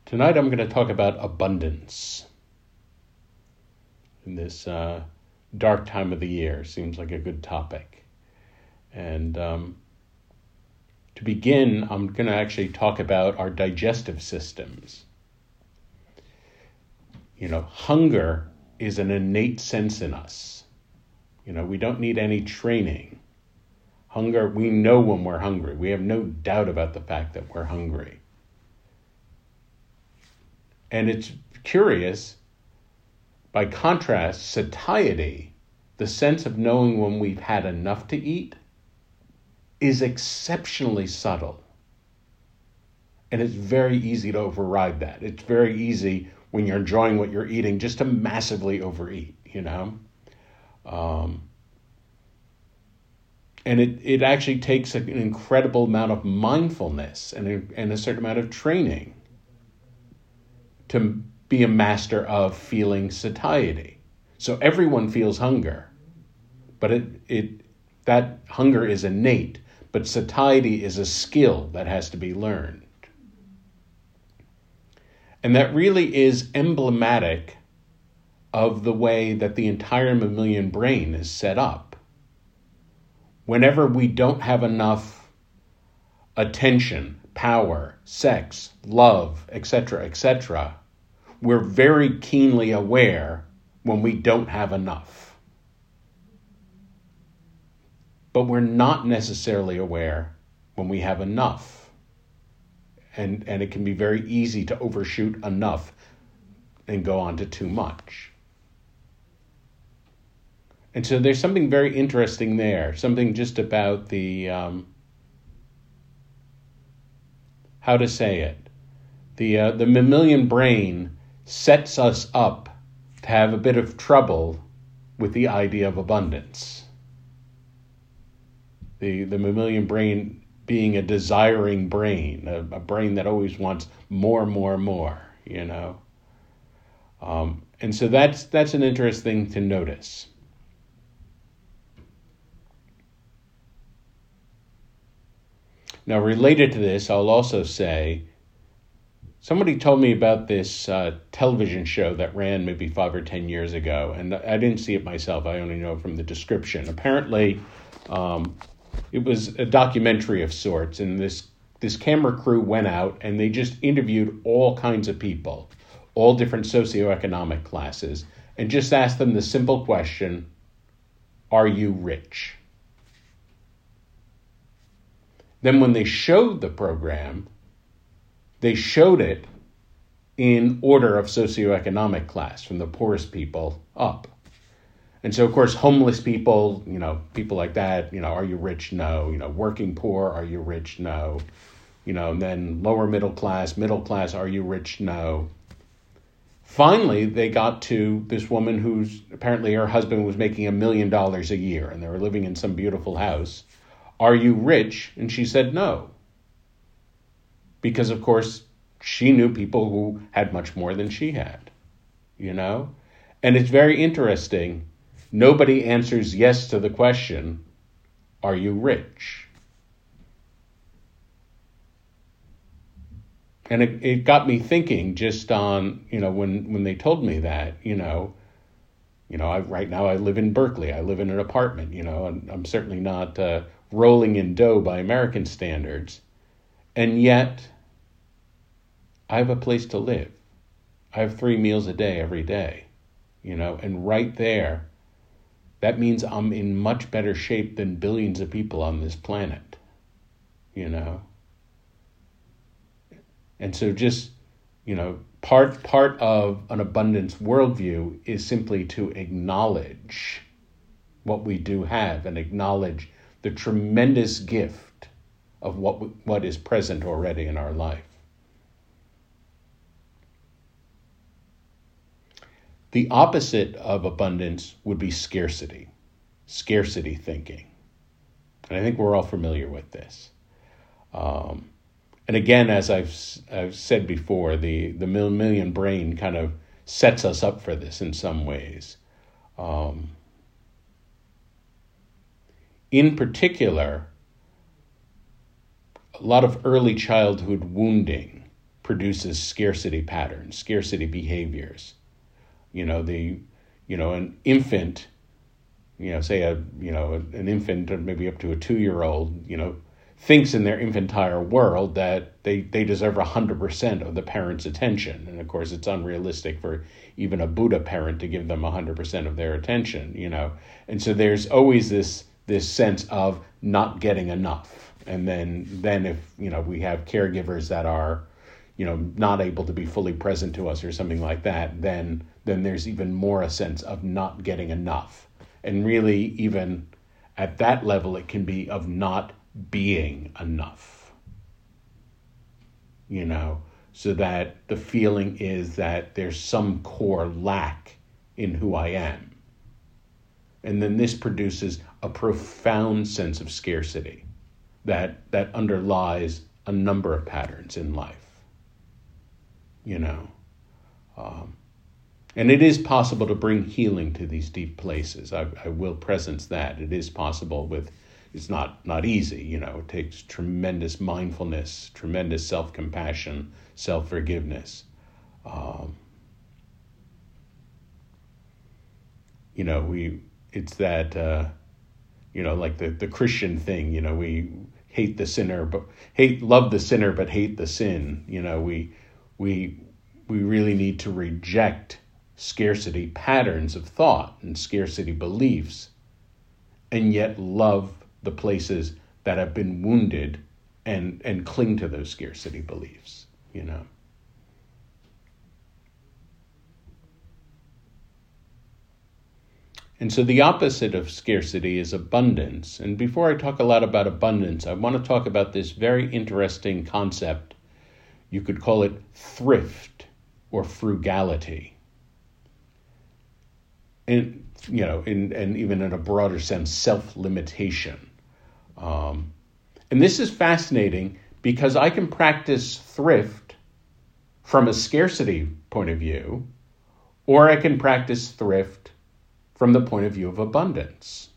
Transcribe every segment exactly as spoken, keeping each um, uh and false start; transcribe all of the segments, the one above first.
Tonight I'm going to talk about abundance. In this uh, dark time of the year, seems like a good topic. And um, to begin, I'm going to actually talk about our digestive systems. You know, hunger is an innate sense in us. You know, we don't need any training. Hunger, we know when we're hungry. We have no doubt about the fact that we're hungry. And it's curious, by contrast, satiety, the sense of knowing when we've had enough to eat, is exceptionally subtle. And it's very easy to override that. It's very easy when you're enjoying what you're eating just to massively overeat, you know? Um, and it, it actually takes an incredible amount of mindfulness and a, and a certain amount of training to be a master of feeling satiety. So everyone feels hunger, but it it that hunger is innate, but satiety is a skill that has to be learned. And that really is emblematic of the way that the entire mammalian brain is set up. Whenever we don't have enough attention, power, sex, love, et cetera, et cetera, we're very keenly aware when we don't have enough. But we're not necessarily aware when we have enough. And, and it can be very easy to overshoot enough and go on to too much. And so there's something very interesting there, something just about the, um, how to say it, the uh, the mammalian brain sets us up to have a bit of trouble with the idea of abundance. The, the mammalian brain being a desiring brain, a, a brain that always wants more, more, more, you know. Um, and so that's that's an interesting thing to notice. Now, related to this, I'll also say, somebody told me about this uh, television show that ran maybe five or ten years ago, and I didn't see it myself. I only know from the description. Apparently, um, it was a documentary of sorts, and this this camera crew went out and they just interviewed all kinds of people, all different socioeconomic classes, and just asked them the simple question, are you rich? Then when they showed the program, they showed it in order of socioeconomic class, from the poorest people up. And so, of course, homeless people, you know, people like that, you know, are you rich? No. You know, working poor, are you rich? No. You know, and then lower middle class, middle class, are you rich? No. Finally, they got to this woman who's apparently her husband was making a million dollars a year and they were living in some beautiful house. Are you rich? And she said no. Because, of course, she knew people who had much more than she had, you know? And it's very interesting. Nobody answers yes to the question, are you rich? And it, it got me thinking just on, you know, when, when they told me that, you know, you know, I, right now I live in Berkeley. I live in an apartment, you know, and I'm certainly not uh, rolling in dough by American standards. And yet, I have a place to live. I have three meals a day every day, you know, and right there, that means I'm in much better shape than billions of people on this planet, you know. And so just, you know, part part of an abundance worldview is simply to acknowledge what we do have and acknowledge the tremendous gift of what what is present already in our life. The opposite of abundance would be scarcity, scarcity thinking. And I think we're all familiar with this. Um, and again, as I've I've said before, the, the mammalian brain kind of sets us up for this in some ways. Um, in particular, a lot of early childhood wounding produces scarcity patterns, scarcity behaviors. You know, the, you know, an infant, you know, say a, you know, an infant, maybe up to a two-year-old, you know, thinks in their infantile world that they, they deserve one hundred percent of the parent's attention. And of course, it's unrealistic for even a Buddha parent to give them one hundred percent of their attention, you know. And so there's always this this sense of not getting enough. And then, then if, you know, we have caregivers that are, you know, not able to be fully present to us or something like that, then then there's even more a sense of not getting enough. And really, even at that level, it can be of not being enough, you know, so that the feeling is that there's some core lack in who I am. And then this produces a profound sense of scarcity that that underlies a number of patterns in life, you know. Um, and it is possible to bring healing to these deep places. I, I will presence that. It is possible with It's not, not easy, you know, it takes tremendous mindfulness, tremendous self-compassion, self-forgiveness. Um, you know, we, it's that, uh, you know, like the, the Christian thing, you know, we hate the sinner, but hate, love the sinner, but hate the sin. You know, we, we, we really need to reject scarcity patterns of thought and scarcity beliefs, and yet love the places that have been wounded and, and cling to those scarcity beliefs, you know. And so the opposite of scarcity is abundance. And before I talk a lot about abundance, I want to talk about this very interesting concept. You could call it thrift or frugality. And, you know, in, and even in a broader sense, self-limitation. Um, and this is fascinating because I can practice thrift from a scarcity point of view, or I can practice thrift from the point of view of abundance.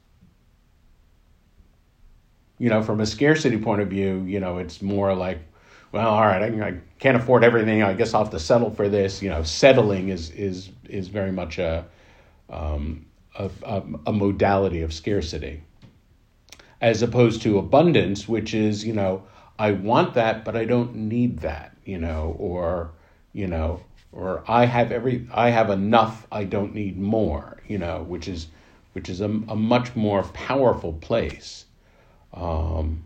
You know, from a scarcity point of view, you know, it's more like, well, all right, I, I can't afford everything. I guess I'll have to settle for this. You know, settling is is is very much a um, a, a, a modality of scarcity, as opposed to abundance, which is, you know, I want that, but I don't need that. You know, or you know, or I have every I have enough. I don't need more. You know, which is which is a, a much more powerful place. Um,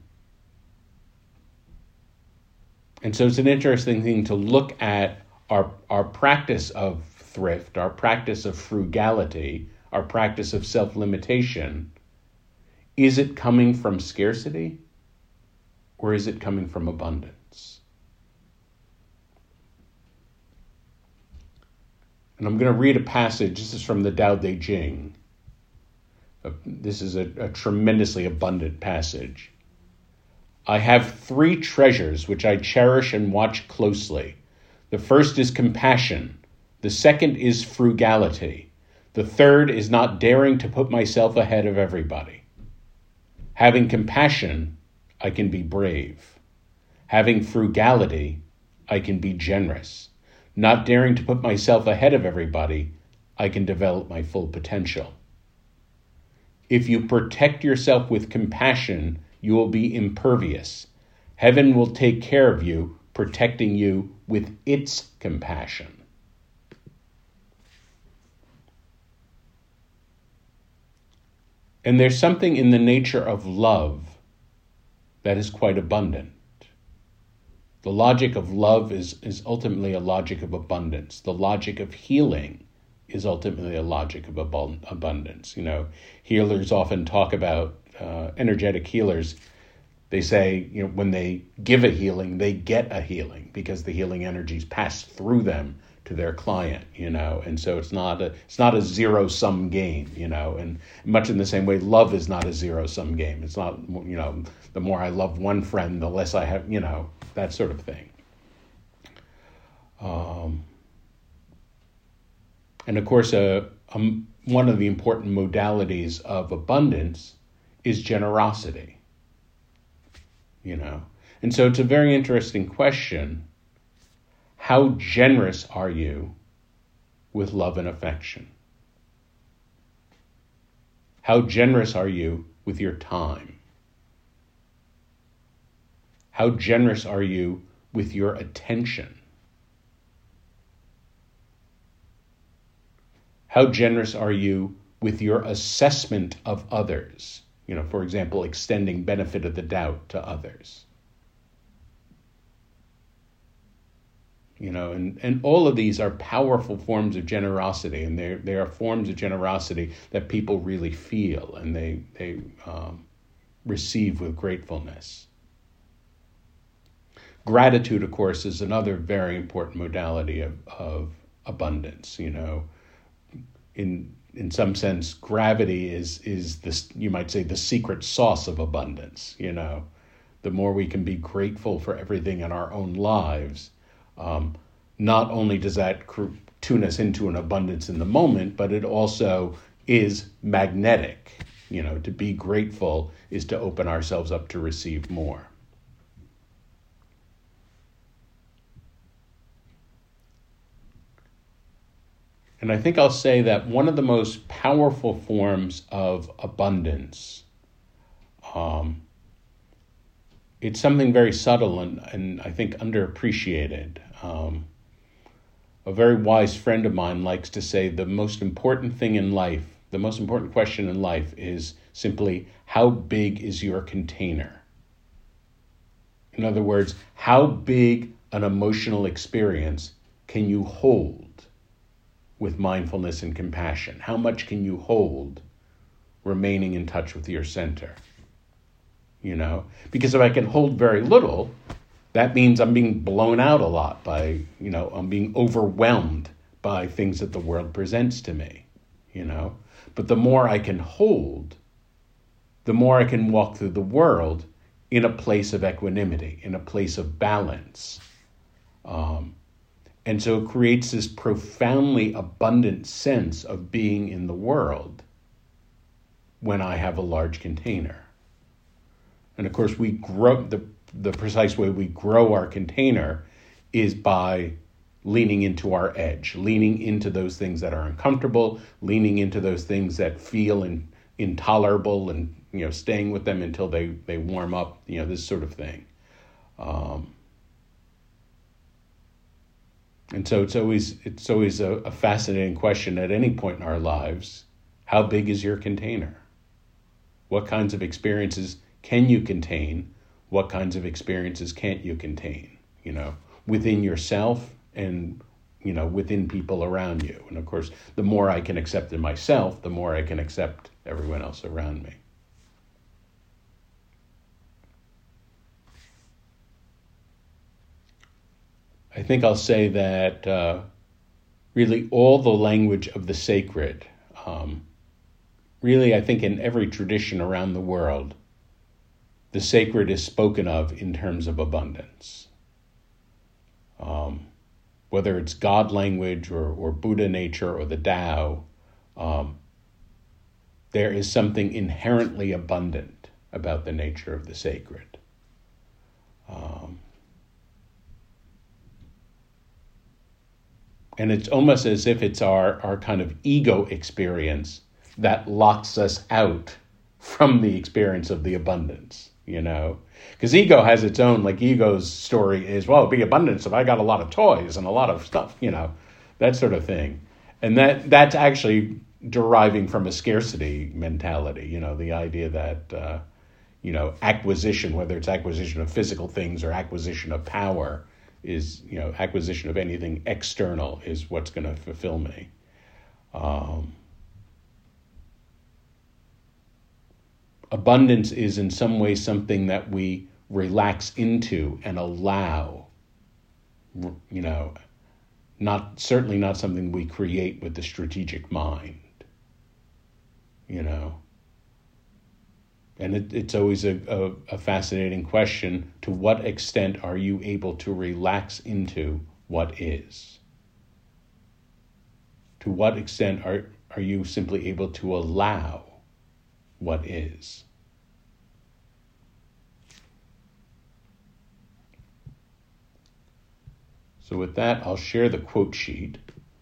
and so it's an interesting thing to look at our our practice of thrift, our practice of frugality, our practice of self-limitation. Is it coming from scarcity, or is it coming from abundance? And I'm going to read a passage. This is from the Tao Te Ching. This is a, a tremendously abundant passage. I have three treasures which I cherish and watch closely. The first is compassion. The second is frugality. The third is not daring to put myself ahead of everybody. Having compassion, I can be brave. Having frugality, I can be generous. Not daring to put myself ahead of everybody, I can develop my full potential. If you protect yourself with compassion, you will be impervious. Heaven will take care of you, protecting you with its compassion. And there's something in the nature of love that is quite abundant. The logic of love is, is ultimately a logic of abundance. The logic of healing is ultimately a logic of abundance. You know, healers often talk about, uh, energetic healers, they say, you know, when they give a healing, they get a healing because the healing energies pass through them to their client, you know, and so it's not a it's not a zero sum game, you know, and much in the same way, love is not a zero sum game. It's not, you know, the more I love one friend, the less I have, you know, that sort of thing. Um, and of course, uh, um, one of the important modalities of abundance is generosity, you know, and so it's a very interesting question. how generous are you with love and affection? How generous are you with your time? How generous are you with your attention? How generous are you with your assessment of others? You know, for example, extending benefit of the doubt to others. You know, and, and all of these are powerful forms of generosity, and they they are forms of generosity that people really feel and they they um, receive with gratefulness. Gratitude, of course, is another very important modality of, of abundance. You know, in in some sense, gravity is is this, you might say, the secret sauce of abundance. You know, the more we can be grateful for everything in our own lives, um, not only does that cr- tune us into an abundance in the moment, but it also is magnetic. You know, to be grateful is to open ourselves up to receive more. And I think I'll say that one of the most powerful forms of abundance, um, it's something very subtle and, and I think underappreciated. Um, a very wise friend of mine likes to say the most important thing in life, the most important question in life is simply, how big is your container? In other words, how big an emotional experience can you hold with mindfulness and compassion? How much can you hold remaining in touch with your center? You know, because if I can hold very little, that means I'm being blown out a lot by, you know, I'm being overwhelmed by things that the world presents to me, you know. But the more I can hold, the more I can walk through the world in a place of equanimity, in a place of balance. Um, And so it creates this profoundly abundant sense of being in the world when I have a large container. And of course, we grow, the, the precise way we grow our container is by leaning into our edge, leaning into those things that are uncomfortable, leaning into those things that feel in, intolerable and, you know, staying with them until they, they warm up, you know, this sort of thing. Um, And so it's always it's always a, a fascinating question at any point in our lives. How big is your container? What kinds of experiences can you contain? What kinds of experiences can't you contain? You know, within yourself and, you know, within people around you. And of course, the more I can accept in myself, the more I can accept everyone else around me. I think I'll say that uh, really all the language of the sacred, um, really I think in every tradition around the world, the sacred is spoken of in terms of abundance. Um, whether it's God language or, or Buddha nature or the Tao, um, there is something inherently abundant about the nature of the sacred. Um, And it's almost as if it's our, our kind of ego experience that locks us out from the experience of the abundance, you know? Because ego has its own, like ego's story is, well, it'd be abundance if I got a lot of toys and a lot of stuff, you know, that sort of thing. And that that's actually deriving from a scarcity mentality, you know, the idea that, uh, you know, acquisition, whether it's acquisition of physical things or acquisition of power, is, you know, acquisition of anything external is what's going to fulfill me. Um, abundance is in some way something that we relax into and allow, you know, not certainly not something we create with the strategic mind, you know. And it, it's always a, a, a fascinating question, to what extent are you able to relax into what is? To what extent are, are you simply able to allow what is? So with that, I'll share the quote sheet.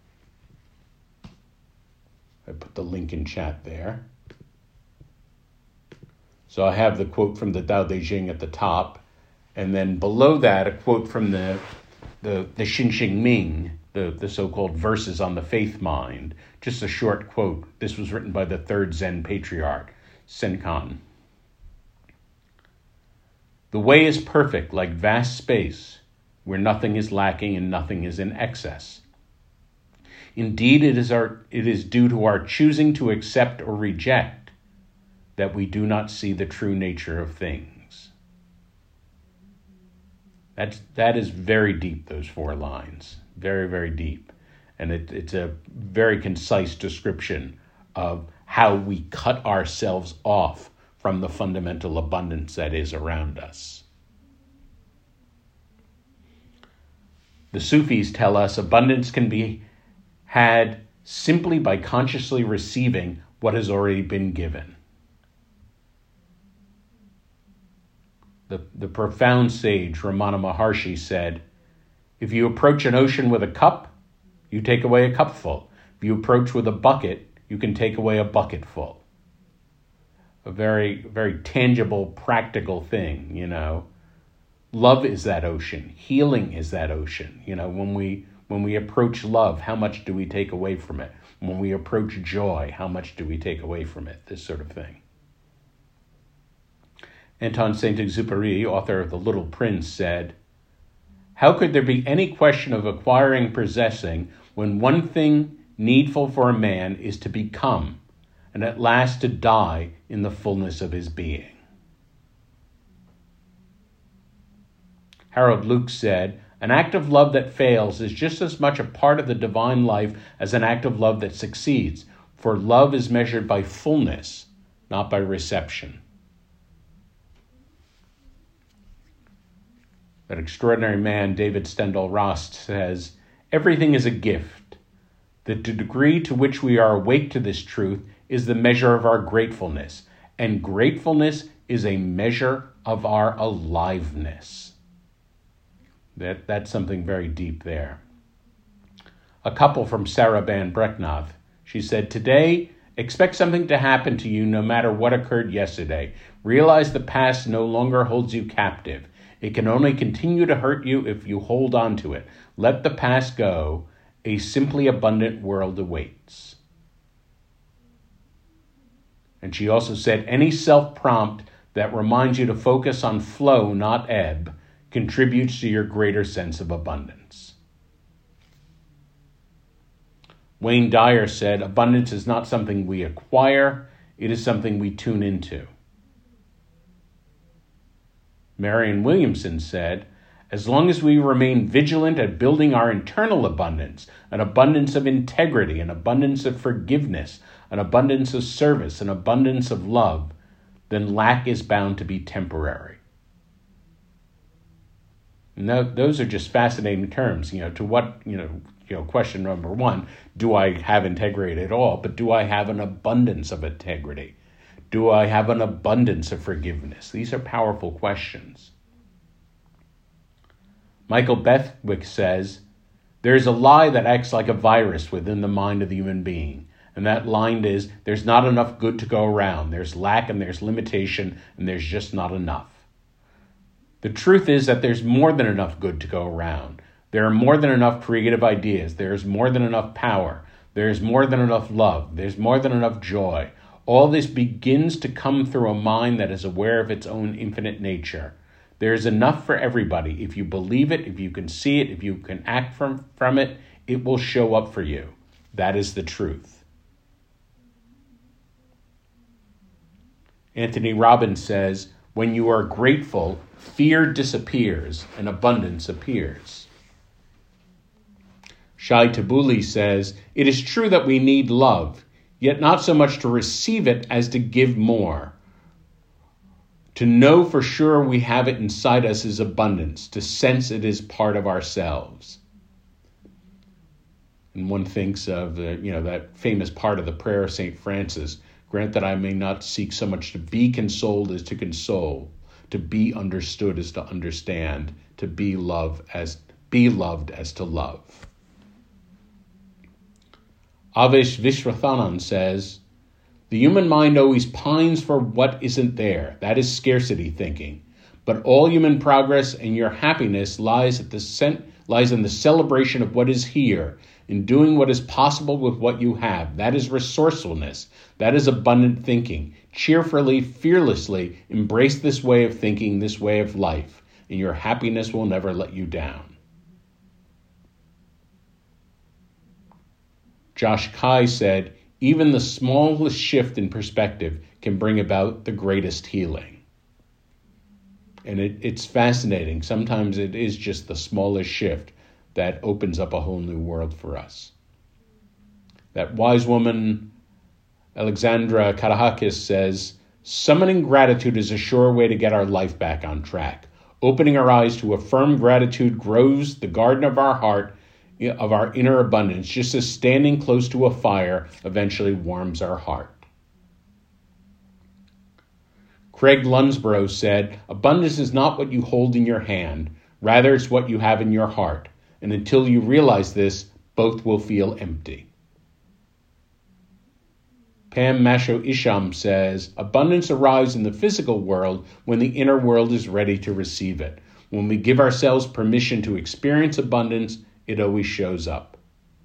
I put the link in chat there. So I have the quote from the Tao Te Ching at the top, and then below that, a quote from the the, the Xin Xing Ming, the, the so-called verses on the faith mind. Just a short quote. This was written by the third Zen patriarch, Senkan. The way is perfect, like vast space, where nothing is lacking and nothing is in excess. Indeed, it is our it is due to our choosing to accept or reject that we do not see the true nature of things. That's, that is very deep, those four lines. Very, very deep. And it, it's a very concise description of how we cut ourselves off from the fundamental abundance that is around us. The Sufis tell us abundance can be had simply by consciously receiving what has already been given. The, the profound sage Ramana Maharshi said, if you approach an ocean with a cup, you take away a cupful. If you approach with a bucket, you can take away a bucketful. A very, very tangible, practical thing, you know. Love is that ocean. Healing is that ocean. You know, when we when we approach love, how much do we take away from it? When we approach joy, how much do we take away from it? This sort of thing. Anton Saint-Exupéry, author of The Little Prince, said, how could there be any question of acquiring possessing when one thing needful for a man is to become, and at last to die in the fullness of his being? Harold Luke said, an act of love that fails is just as much a part of the divine life as an act of love that succeeds, for love is measured by fullness, not by reception. That extraordinary man, David Stendhal-Rast, says, everything is a gift. The degree to which we are awake to this truth is the measure of our gratefulness, and gratefulness is a measure of our aliveness. That, that's something very deep there. A couple from Sarabhan Breknath, she said, today, expect something to happen to you no matter what occurred yesterday. Realize the past no longer holds you captive. It can only continue to hurt you if you hold on to it. Let the past go. A simply abundant world awaits. And she also said, any self-prompt that reminds you to focus on flow, not ebb, contributes to your greater sense of abundance. Wayne Dyer said, abundance is not something we acquire, it is something we tune into. Marianne Williamson said, as long as we remain vigilant at building our internal abundance, an abundance of integrity, an abundance of forgiveness, an abundance of service, an abundance of love, then lack is bound to be temporary. And those are just fascinating terms, you know, to what, you know, you know, question number one, do I have integrity at all? But do I have an abundance of integrity? Do I have an abundance of forgiveness? These are powerful questions. Michael Bethwick says, there is a lie that acts like a virus within the mind of the human being. And that line is, there's not enough good to go around. There's lack and there's limitation and there's just not enough. The truth is that there's more than enough good to go around. There are more than enough creative ideas. There's more than enough power. There's more than enough love. There's more than enough joy. All this begins to come through a mind that is aware of its own infinite nature. There is enough for everybody. If you believe it, if you can see it, if you can act from, from it, it will show up for you. That is the truth. Anthony Robbins says, when you are grateful, fear disappears and abundance appears. Shai Tabuli says, it is true that we need love, yet not so much to receive it as to give more. To know for sure we have it inside us is abundance, to sense it is part of ourselves. And one thinks of the, you know, that famous part of the prayer of Saint Francis, grant that I may not seek so much to be consoled as to console, to be understood as to understand, to be love as be loved as to love. Avesh Vishwathanan says, the human mind always pines for what isn't there. That is scarcity thinking. But all human progress and your happiness lies at the cent- lies in the celebration of what is here, in doing what is possible with what you have. That is resourcefulness. That is abundant thinking. Cheerfully, fearlessly embrace this way of thinking, this way of life, and your happiness will never let you down. Josh Kai said, even the smallest shift in perspective can bring about the greatest healing. And it, it's fascinating. Sometimes it is just the smallest shift that opens up a whole new world for us. That wise woman, Alexandra Katahakis, says, summoning gratitude is a sure way to get our life back on track. Opening our eyes to affirm gratitude grows the garden of our heart, of our inner abundance, just as standing close to a fire eventually warms our heart. Craig Lunsborough said, abundance is not what you hold in your hand, rather it's what you have in your heart. And until you realize this, both will feel empty. Pam Masho Isham says, abundance arrives in the physical world when the inner world is ready to receive it. When we give ourselves permission to experience abundance, it always shows up.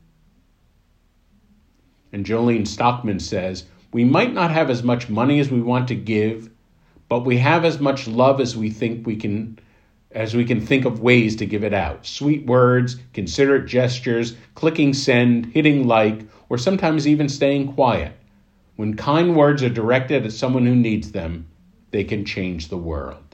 And Jolene Stockman says, we might not have as much money as we want to give, but we have as much love as we think we can as we can think of ways to give it out. Sweet words, considerate gestures, clicking send, hitting like, or sometimes even staying quiet. When kind words are directed at someone who needs them, they can change the world.